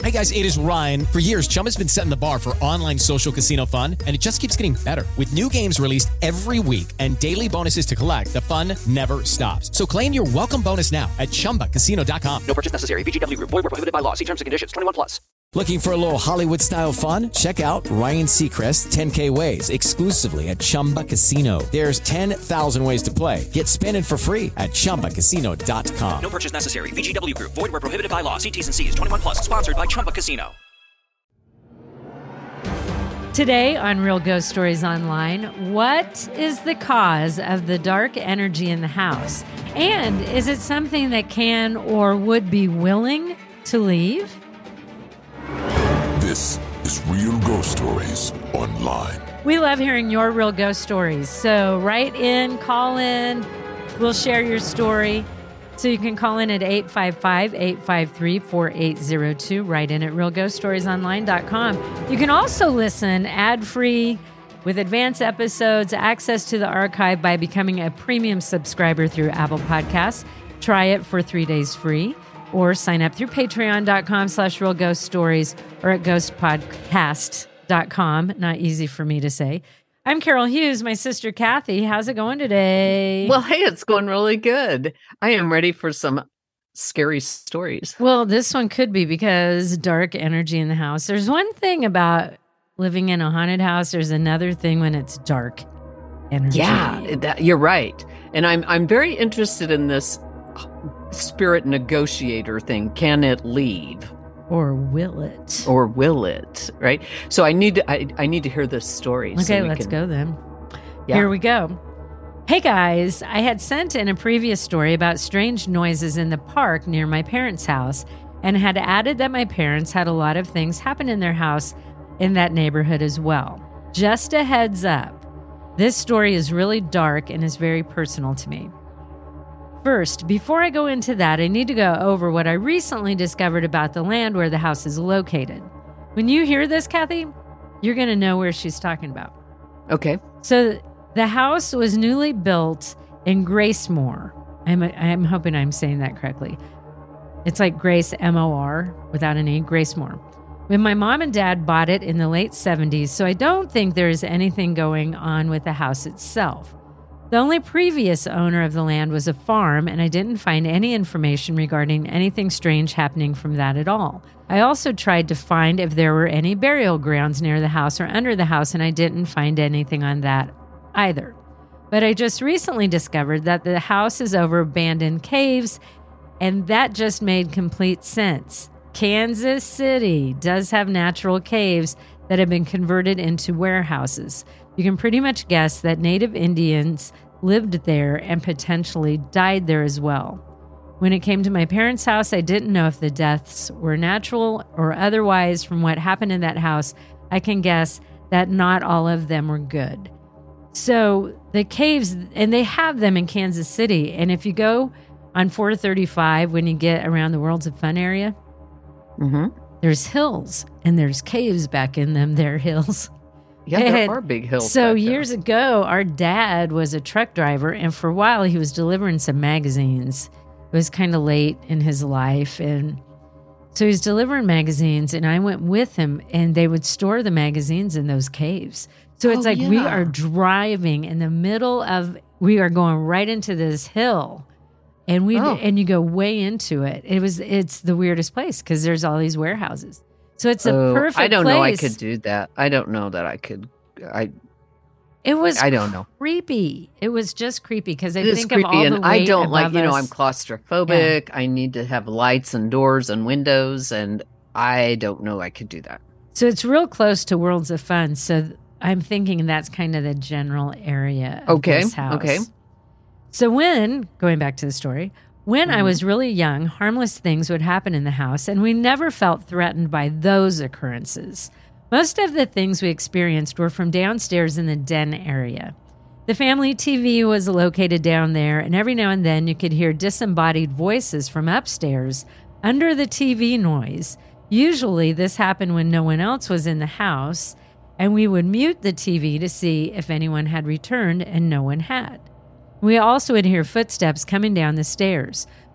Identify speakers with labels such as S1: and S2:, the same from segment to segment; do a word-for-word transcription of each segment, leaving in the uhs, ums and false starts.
S1: Hey guys, it is Ryan. For years, Chumba's been setting the bar for online social casino fun, and it just keeps getting better. With new games released every week and daily bonuses to collect, the fun never stops. So claim your welcome bonus now at chumba casino dot com.
S2: No purchase necessary. V G W Group. Void where prohibited by law. See terms and conditions. twenty-one plus.
S1: Looking for a little Hollywood-style fun? Check out Ryan Seacrest ten K Ways exclusively at Chumba Casino. There's ten thousand ways to play. Get spinning for free at chumba casino dot com.
S2: No purchase necessary. V G W Group. Void where prohibited by law. See T's and C's. twenty-one plus. Sponsored by Chumba Casino.
S3: Today on Real Ghost Stories Online, what is the cause of the dark energy in the house? And is it something that can or would be willing to leave?
S4: This is Real Ghost Stories Online.
S3: We love hearing your real ghost stories. So write in, call in, we'll share your story. So you can call in at eight five five, eight five three, four eight zero two. Write in at real ghost stories online dot com. You can also listen ad-free with advanced episodes, access to the archive by becoming a premium subscriber through Apple Podcasts. Try it for three days free. Or sign up through patreon.com slash real ghost stories or at ghost podcast dot com. Not easy for me to say. I'm Carol Hughes, my sister Kathy. How's it going today?
S5: Well, hey, it's going really good. I am ready for some scary stories.
S3: Well, this one could be because dark energy in the house. There's one thing about living in a haunted house. There's another thing when it's dark energy.
S5: Yeah, that, you're right. And I'm I'm very interested in this spirit negotiator thing. Can it leave?
S3: Or will it?
S5: Or will it? Right. So I need to. I, I need to hear this story.
S3: Okay,
S5: so
S3: let's
S5: can,
S3: go then.
S5: Yeah.
S3: Here we go. Hey guys, I had sent in a previous story about strange noises in the park near my parents' house, and had added that my parents had a lot of things happen in their house in that neighborhood as well. Just a heads up, this story is really dark and is very personal to me. First, before I go into that, I need to go over what I recently discovered about the land where the house is located. When you hear this, Kathy, you're going to know where she's talking about.
S5: Okay.
S3: So the house was newly built in Gracemore. I'm, I'm hoping I'm saying that correctly. It's like Grace, M O R, without an E, Gracemore. When my mom and dad bought it in the late seventies, so I don't think there's anything going on with the house itself. The only previous owner of the land was a farm, and I didn't find any information regarding anything strange happening from that at all. I also tried to find if there were any burial grounds near the house or under the house, and I didn't find anything on that either. But I just recently discovered that the house is over abandoned caves, and that just made complete sense. Kansas City does have natural caves that have been converted into warehouses. You can pretty much guess that native Indians lived there and potentially died there as well. When it came to my parents' house, I didn't know if the deaths were natural or otherwise. From what happened in that house, I can guess that not all of them were good. So the caves, and they have them in Kansas City. And if you go on four thirty-five, when you get around the Worlds of Fun area,
S5: mm-hmm.
S3: there's hills and there's caves back in them. There are hills.
S5: Yeah, there
S3: and
S5: are big hills.
S3: So
S5: back
S3: years
S5: there.
S3: ago, our dad was a truck driver, and for a while he was delivering some magazines. It was kind of late in his life, and so he was delivering magazines, and I went with him, and they would store the magazines in those caves. So it's
S5: Oh,
S3: like we
S5: yeah.
S3: are driving in the middle of, we are going right into this hill, and we
S5: Oh.
S3: and you go way into it. It was it's the weirdest place because there's all these warehouses. So it's a
S5: Oh,
S3: perfect
S5: I don't
S3: place.
S5: know I could do that. I don't know that I could. I
S3: It was
S5: I don't know.
S3: creepy. It was just creepy because I
S5: It is
S3: think
S5: creepy,
S3: of all
S5: and
S3: the
S5: I
S3: weight
S5: don't like.
S3: above
S5: You know,
S3: us.
S5: I'm claustrophobic. I need to have lights and doors and windows, and I don't know I could do that.
S3: So it's real close to Worlds of Fun. So I'm thinking that's kind of the general area of
S5: Okay,
S3: this house.
S5: okay.
S3: So when, going back to the story, when
S5: Mm-hmm.
S3: I was really young, harmless things would happen in the house, and we never felt threatened by those occurrences. Most of the things we experienced were from downstairs in the den area. The family T V was located down there, and every now and then you could hear disembodied voices from upstairs under the T V noise. Usually this happened when no one else was in the house, and we would mute the T V to see if anyone had returned, and no one had. We also would hear footsteps coming down the stairs.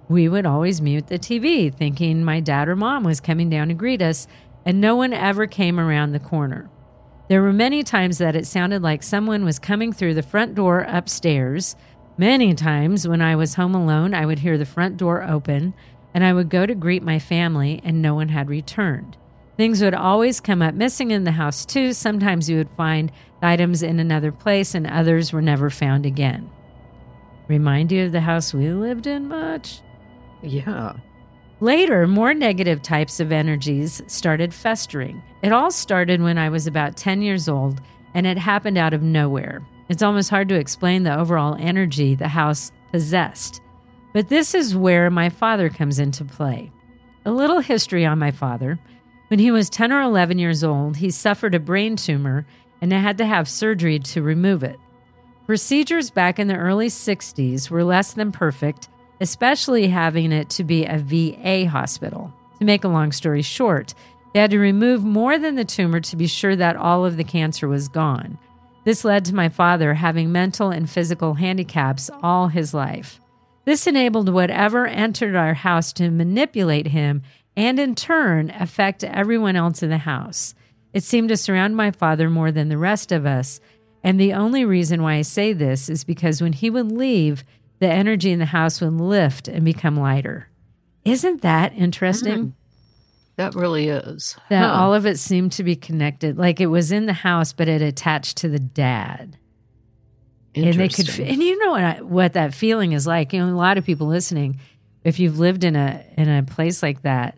S3: we would always mute the T V, thinking my dad or mom was coming down to greet us, and no one ever came around the corner. There were many times that it sounded like someone was coming through the front door upstairs. Many times when I was home alone, I would hear the front door open, and I would go to greet my family, and no one had returned. Things would always come up missing in the house, too. Sometimes you would find items in another place, and others were never found again. Remind you of the house we lived in much?
S5: Yeah.
S3: Later, more negative types of energies started festering. It all started when I was about ten years old, and it happened out of nowhere. It's almost hard to explain the overall energy the house possessed. But this is where my father comes into play. A little history on my father. When he was ten or eleven years old, he suffered a brain tumor and had to have surgery to remove it. Procedures back in the early sixties were less than perfect, especially having it to be a V A hospital. To make a long story short, they had to remove more than the tumor to be sure that all of the cancer was gone. This led to my father having mental and physical handicaps all his life. This enabled whatever entered our house to manipulate him and in turn affect everyone else in the house. It seemed to surround my father more than the rest of us, and the only reason why I say this is because when he would leave, the energy in the house would lift and become lighter. Isn't that interesting?
S5: Mm, that really is.
S3: That
S5: Huh.
S3: all of it seemed to be connected. Like it was in the house, but it attached to the dad. And they could,
S5: Interesting.
S3: and you know what, I, what that feeling is like. You know, a lot of people listening, if you've lived in a in a place like that,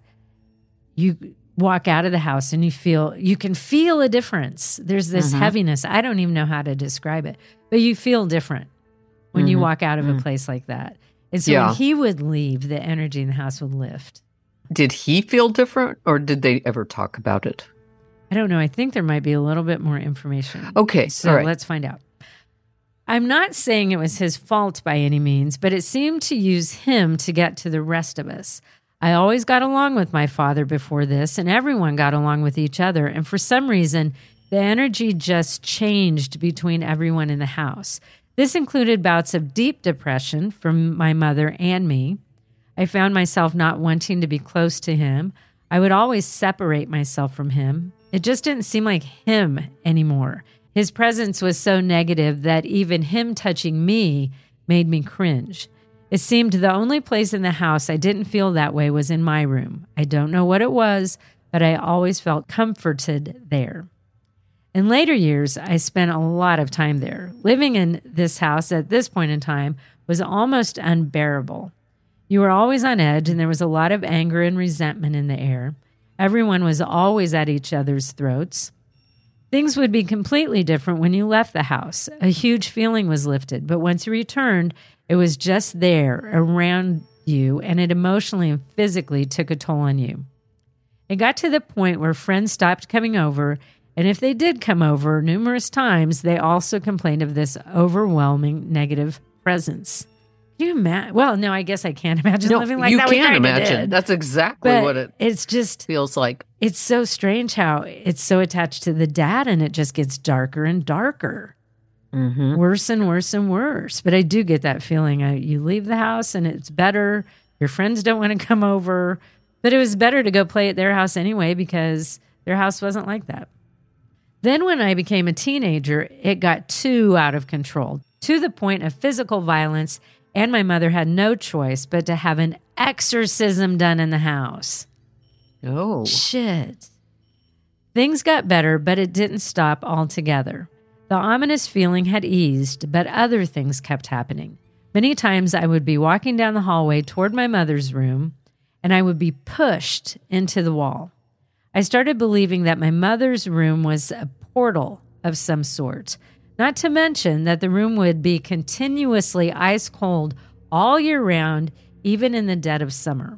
S3: you walk out of the house and you feel you can feel a difference. There's this
S5: Mhm.
S3: heaviness. I don't even know how to describe it, but you feel different when you
S5: Mhm.
S3: walk out of
S5: Mhm.
S3: a place like that. And so
S5: Yeah.
S3: when he would leave, the energy in the house would lift.
S5: Did he feel different, or did they ever talk about it?
S3: I don't know. I think there might be a little bit more information.
S5: Okay,
S3: So
S5: all right.
S3: let's find out. I'm not saying it was his fault by any means, but it seemed to use him to get to the rest of us. I always got along with my father before this, and everyone got along with each other. And for some reason, the energy just changed between everyone in the house. This included bouts of deep depression from my mother and me. I found myself not wanting to be close to him. I would always separate myself from him. It just didn't seem like him anymore. His presence was so negative that even him touching me made me cringe. It seemed the only place in the house I didn't feel that way was in my room. I don't know what it was, but I always felt comforted there. In later years, I spent a lot of time there. Living in this house at this point in time was almost unbearable. You were always on edge, and there was a lot of anger and resentment in the air. Everyone was always at each other's throats. Things would be completely different when you left the house. A huge feeling was lifted, but once you returned, it was just there around you, and it emotionally and physically took a toll on you. It got to the point where friends stopped coming over, and if they did come over numerous times, they also complained of this overwhelming negative presence. Can you imagine? Well, no, I guess I can't imagine
S5: No,
S3: living like
S5: you
S3: that. We
S5: can
S3: kinda
S5: imagine.
S3: did.
S5: That's exactly
S3: But
S5: what it
S3: it's just,
S5: feels like.
S3: it's so strange how it's so attached to the dad, and it just gets darker and darker.
S5: Mm-hmm.
S3: Worse and worse and worse. But I do get that feeling. I, you leave the house and it's better. Your friends don't want to come over. But it was better to go play at their house anyway because their house wasn't like that. Then when I became a teenager, it got too out of control, to the point of physical violence, and my mother had no choice but to have an exorcism done in the house.
S5: Oh.
S3: Shit. Things got better, but it didn't stop altogether. The ominous feeling had eased, but other things kept happening. Many times I would be walking down the hallway toward my mother's room, and I would be pushed into the wall. I started believing that my mother's room was a portal of some sort, not to mention that the room would be continuously ice cold all year round, even in the dead of summer.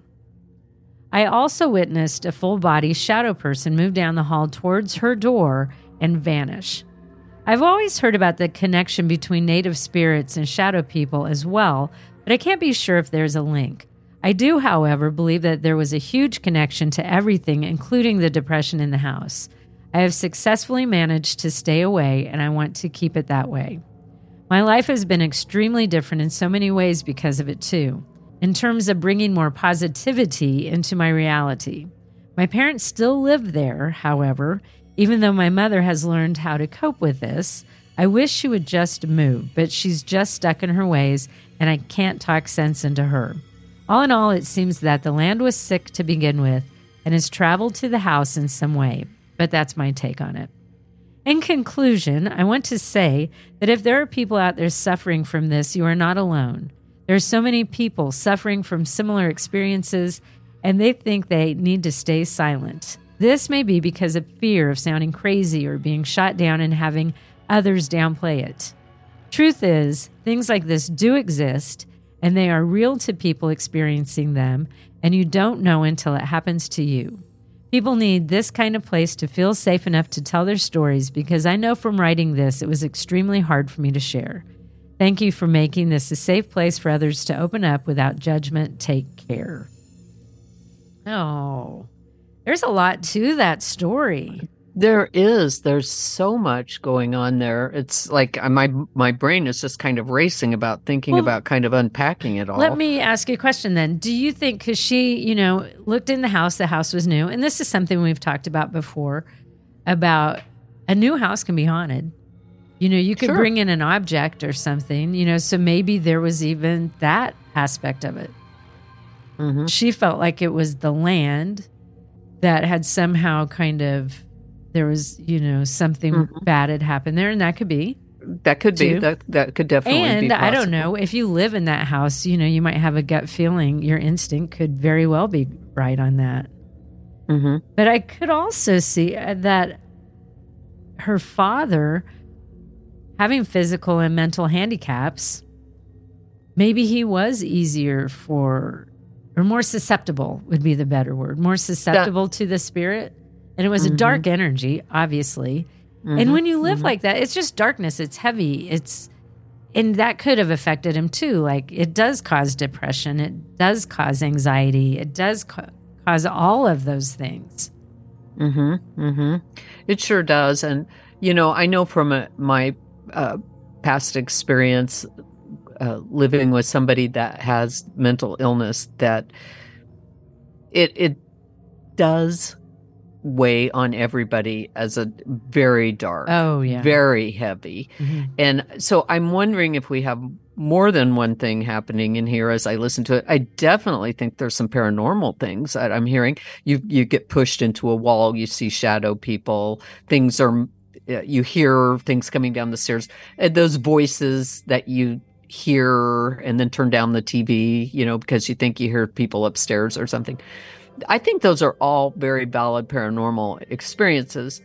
S3: I also witnessed a full-body shadow person move down the hall towards her door and vanish. I've always heard about the connection between native spirits and shadow people as well, but I can't be sure if there's a link. I do, however, believe that there was a huge connection to everything, including the depression in the house. I have successfully managed to stay away, and I want to keep it that way. My life has been extremely different in so many ways because of it, too. in terms of bringing more positivity into my reality. My parents still live there, however, even though my mother has learned how to cope with this. I wish she would just move, but she's just stuck in her ways, and I can't talk sense into her. All in all, it seems that the land was sick to begin with and has traveled to the house in some way, but that's my take on it. In conclusion, I want to say that if there are people out there suffering from this, you are not alone. There are so many people suffering from similar experiences, and they think they need to stay silent. This may be because of fear of sounding crazy or being shot down and having others downplay it. Truth is, things like this do exist, and they are real to people experiencing them, and you don't know until it happens to you. People need this kind of place to feel safe enough to tell their stories, because I know from writing this, it was extremely hard for me to share. Thank you for making this a safe place for others to open up without judgment. Take care. Oh, there's a lot to that story.
S5: There is. There's so much going on there. It's like uh, my my brain is just kind of racing about thinking
S3: Well,
S5: about kind of unpacking it all.
S3: Let me ask you a question then. Do you think, because she, you know, looked in the house, the house was new, and this is something we've talked about before, about a new house can be haunted. You know, you could
S5: Sure.
S3: bring in an object or something, you know, so maybe there was even that aspect of it.
S5: Mhm.
S3: She felt like it was the land that had somehow kind of, there was, you know, something
S5: Mhm.
S3: bad had happened there, and that could be.
S5: That could be.
S3: too.
S5: That that could definitely be
S3: And
S5: possible.
S3: I don't know, if you live in that house, you know, you might have a gut feeling. Your instinct could very well be right on that.
S5: Mhm.
S3: But I could also see uh, that her father, having physical and mental handicaps, maybe he was easier for, or more susceptible would be the better word, more susceptible to the spirit. And it was a dark energy, obviously. And when you live like that, it's just darkness. It's heavy. It's, and that could have affected him too. Like, it does cause depression. It does cause anxiety. It does ca- cause all of those things.
S5: Mm-hmm. Mm-hmm. It sure does. And, you know, I know from a, my uh, past experience uh, living with somebody that has mental illness that it it does weigh on everybody as a very dark,
S3: Oh, yeah.
S5: very heavy.
S3: Mhm.
S5: And so I'm wondering if we have more than one thing happening in here as I listen to it. I definitely think there's some paranormal things that I'm hearing. You you get pushed into a wall, you see shadow people, things are, you hear things coming down the stairs. And those voices that you hear and then turn down the T V, you know, because you think you hear people upstairs or something. I think those are all very valid paranormal experiences.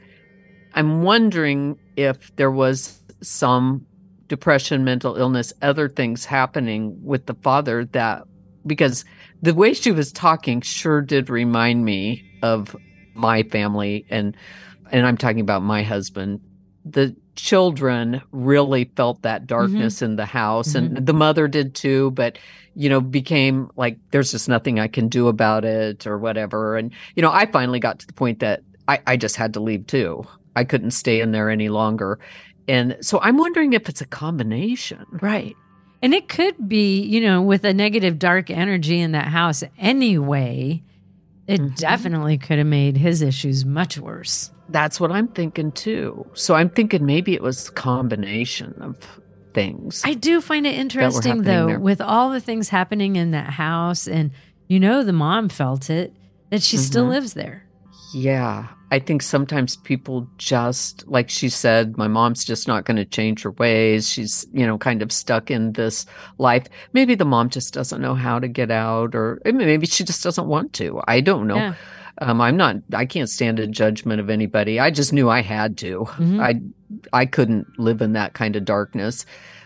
S5: I'm wondering if there was some depression, mental illness, other things happening with the father that, because the way she was talking sure did remind me of my family, and and I'm talking about my husband. The children really felt that darkness in the house,
S3: Mhm.
S5: and the mother did too, but you know, became like, there's just nothing I can do about it or whatever. And, you know, I finally got to the point that I, I just had to leave too. I couldn't stay in there any longer. And so I'm wondering if it's a combination.
S3: Right. And it could be, you know, with a negative dark energy in that house anyway, it
S5: Mhm.
S3: definitely could have made his issues much worse.
S5: That's what I'm thinking too. So I'm thinking maybe it was a combination of things.
S3: I do find it interesting,
S5: happening
S3: though,
S5: there.
S3: with all the things happening in that house, and you know, the mom felt it, that she still
S5: Mhm.
S3: lives there.
S5: Yeah. I think sometimes people just, like she said, my mom's just not going to change her ways. She's, you know, kind of stuck in this life. Maybe the mom just doesn't know how to get out, or maybe she just doesn't want to. I don't know.
S3: Yeah.
S5: Um, I'm not, I can't stand a judgment of anybody. I just knew I had to.
S3: Mhm.
S5: I, I couldn't live in that kind of darkness.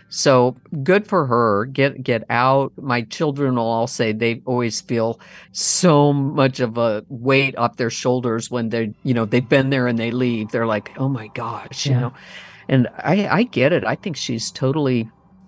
S5: So good for her. Get, get out. My children will all say they always feel so much of a weight off their shoulders when they, you know, they've been there and they leave. They're like, oh my gosh, you
S3: Yeah.
S5: know, and I, I get it. I think she's totally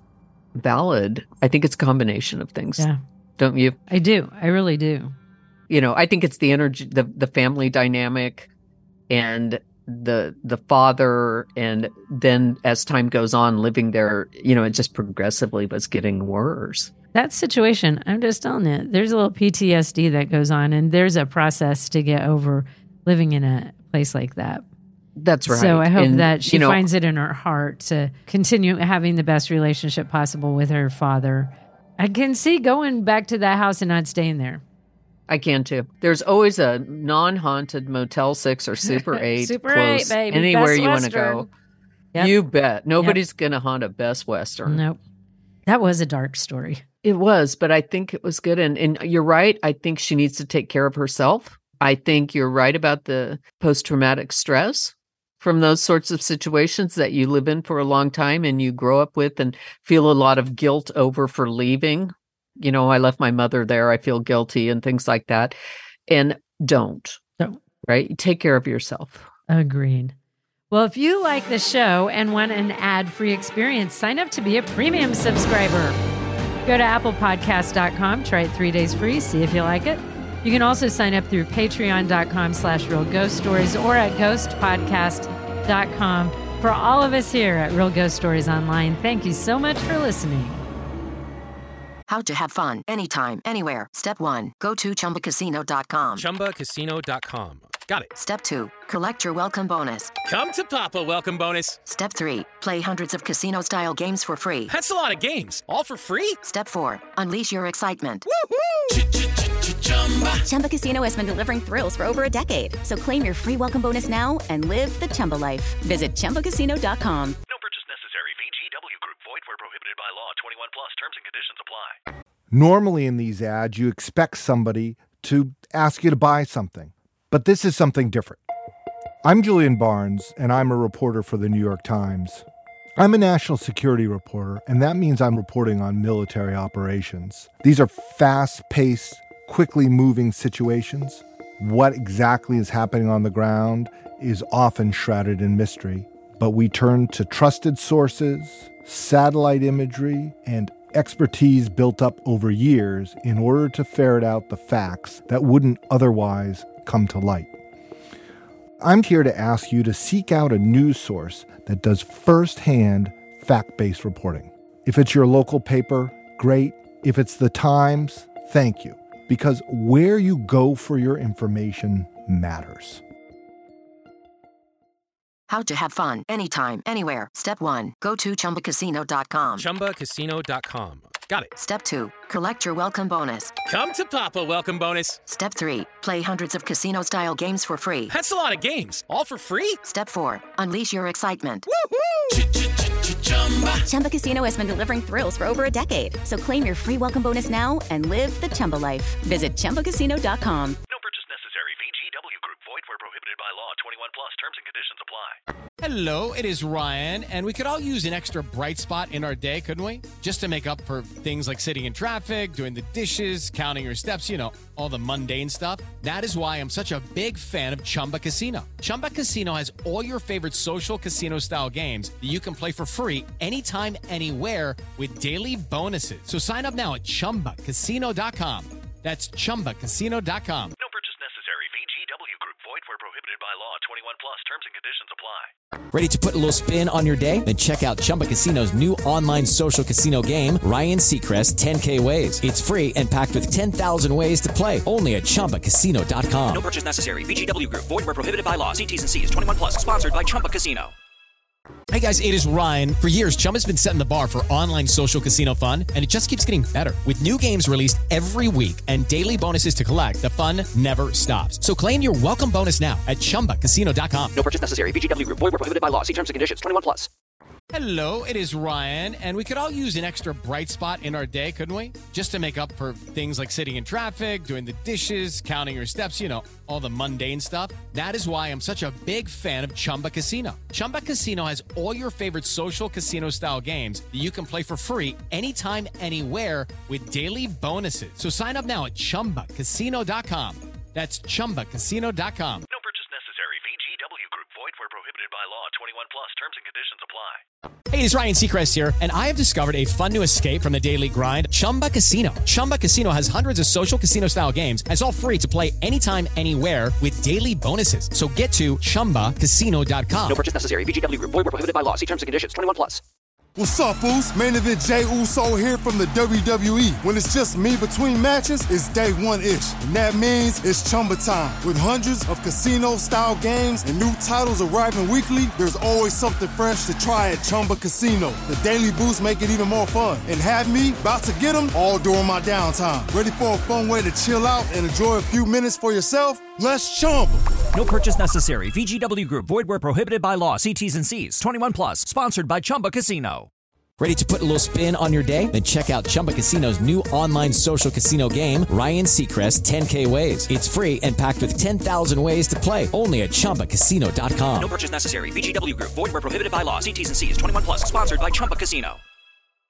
S5: valid. I think it's a combination of things.
S3: Yeah.
S5: Don't you?
S3: I do. I really do.
S5: You know, I think it's the energy, the, the family dynamic, and the the father, and then as time goes on, living there, you know, it just progressively was getting worse.
S3: That situation, I'm just telling you, there's a little P T S D that goes on, and there's a process to get over living in a place like that.
S5: That's right.
S3: So I hope
S5: and,
S3: that she
S5: you know,
S3: finds it in her heart to continue having the best relationship possible with her father. I can see going back to that house and not staying there.
S5: I can too. There's always a non-haunted Motel six or Super eight
S3: Super
S5: close
S3: eight, baby.
S5: anywhere
S3: Best
S5: you want to
S3: Western.
S5: go.
S3: Yep.
S5: You bet. Nobody's yep. going to haunt a Best Western.
S3: Nope. That was a dark story.
S5: It was, but I think it was good. And, and you're right. I think she needs to take care of herself. I think you're right about the post-traumatic stress from those sorts of situations that you live in for a long time and you grow up with and feel a lot of guilt over for leaving. You know, I left my mother there. I feel guilty and things like that. And don't.
S3: Don't.
S5: Right? Take care of yourself.
S3: Agreed. Well, if you like the show and want an ad-free experience, sign up to be a premium subscriber. Go to apple podcast dot com, try it three days free, see if you like it. You can also sign up through patreon dot com slash real ghost stories or at ghost podcast dot com. For all of us here at Real Ghost Stories Online, thank you so much for listening.
S6: How to have fun anytime, anywhere. Step one, go to chumba casino dot com.
S7: chumba casino dot com. Got it.
S6: Step two, collect your welcome bonus.
S7: Come to Papa welcome bonus.
S6: Step three, play hundreds of casino-style games for free.
S7: That's a lot of games, all for free?
S6: Step four, unleash your excitement.
S7: Woohoo!
S8: Chumba Casino has been delivering thrills for over a decade. So claim your free welcome bonus now and live the Chumba life. Visit chumba casino dot com.
S9: No purchase necessary. V G W Group. Void where prohibited by law. twenty-one plus. Terms and conditions apply.
S10: Normally in these ads, you expect somebody to ask you to buy something. But this is something different. I'm Julian Barnes, and I'm a reporter for the New York Times. I'm a national security reporter, and that means I'm reporting on military operations. These are fast-paced, quickly moving situations. What exactly is happening on the ground is often shrouded in mystery, but we turn to trusted sources, satellite imagery, and expertise built up over years in order to ferret out the facts that wouldn't otherwise come to light. I'm here to ask you to seek out a news source that does firsthand fact-based reporting. If it's your local paper, great. If it's the Times, thank you. Because where you go for your information matters.
S6: How to have fun anytime, anywhere. Step one, go to chumba casino dot com.
S7: chumba casino dot com. Got it.
S6: Step two, collect your welcome bonus.
S7: Come to Papa welcome bonus.
S6: Step three, play hundreds of casino-style games for free.
S7: That's a lot of games, all for free?
S6: Step four, unleash your excitement.
S7: Woohoo!
S8: Chumba Casino has been delivering thrills for over a decade. So claim your free welcome bonus now and live the Chumba life. Visit chumba casino dot com.
S9: No purchase necessary. V G W Group. Void where prohibited by law. twenty-one plus. Terms and conditions apply.
S1: Hello, it is Ryan, and we could all use an extra bright spot in our day, couldn't we? Just to make up for things like sitting in traffic, doing the dishes, counting your steps, you know, all the mundane stuff. That is why I'm such a big fan of Chumba Casino. Chumba Casino has all your favorite social casino-style games that you can play for free anytime, anywhere with daily bonuses. So sign up now at chumba casino dot com. That's chumba casino dot com.
S9: No purchase necessary. V G W Group. Void where prohibited by law. twenty-one plus. Terms and conditions apply.
S1: Ready to put a little spin on your day? Then check out Chumba Casino's new online social casino game, Ryan Seacrest ten K Ways. It's free and packed with ten thousand ways to play. Only at chumba casino dot com.
S2: No purchase necessary. V G W Group. Void where prohibited by law. See T's and C's. twenty-one plus. Sponsored by Chumba Casino.
S1: Hey guys, it is Ryan. For years, Chumba's been setting the bar for online social casino fun, and it just keeps getting better. With new games released every week and daily bonuses to collect, the fun never stops. So claim your welcome bonus now at chumba casino dot com.
S2: No purchase necessary. V G W Group. Void where prohibited by law. See terms and conditions. twenty-one plus.
S1: Hello, it is Ryan, and we could all use an extra bright spot in our day, couldn't we? Just to make up for things like sitting in traffic, doing the dishes, counting your steps, you know, all the mundane stuff. That is why I'm such a big fan of Chumba Casino. Chumba Casino has all your favorite social casino-style games that you can play for free anytime, anywhere with daily bonuses. So sign up now at chumba casino dot com. That's chumba casino dot com.
S9: No purchase necessary. V G W Group. Void where prohibited prohibited by law. twenty-one plus terms and conditions apply.
S1: Hey, it's Ryan Seacrest here, and I have discovered a fun new escape from the daily grind, Chumba Casino. Chumba Casino has hundreds of social casino-style games, and it's all free to play anytime, anywhere with daily bonuses. So get to chumba casino dot com.
S2: No purchase necessary. V G W Group. Void where prohibited by law. See terms and conditions. twenty-one plus.
S11: What's up, Foos? Main event Jey Uso here from the W W E. When it's just me between matches, it's day one-ish. And that means it's Chumba time. With hundreds of casino-style games and new titles arriving weekly, there's always something fresh to try at Chumba Casino. The daily boosts make it even more fun. And have me about to get them all during my downtime. Ready for a fun way to chill out and enjoy a few minutes for yourself? Let's Chumba.
S2: No purchase necessary. V G W Group. Void where prohibited by law. See T's and C's. twenty-one plus. Sponsored by Chumba Casino.
S1: Ready to put a little spin on your day? Then check out Chumba Casino's new online social casino game, Ryan Seacrest ten K Ways. It's free and packed with ten thousand ways to play. Only at chumba casino dot com.
S2: No purchase necessary. V G W Group. Void where prohibited by law. See T's and C's. twenty-one plus. Sponsored by Chumba Casino.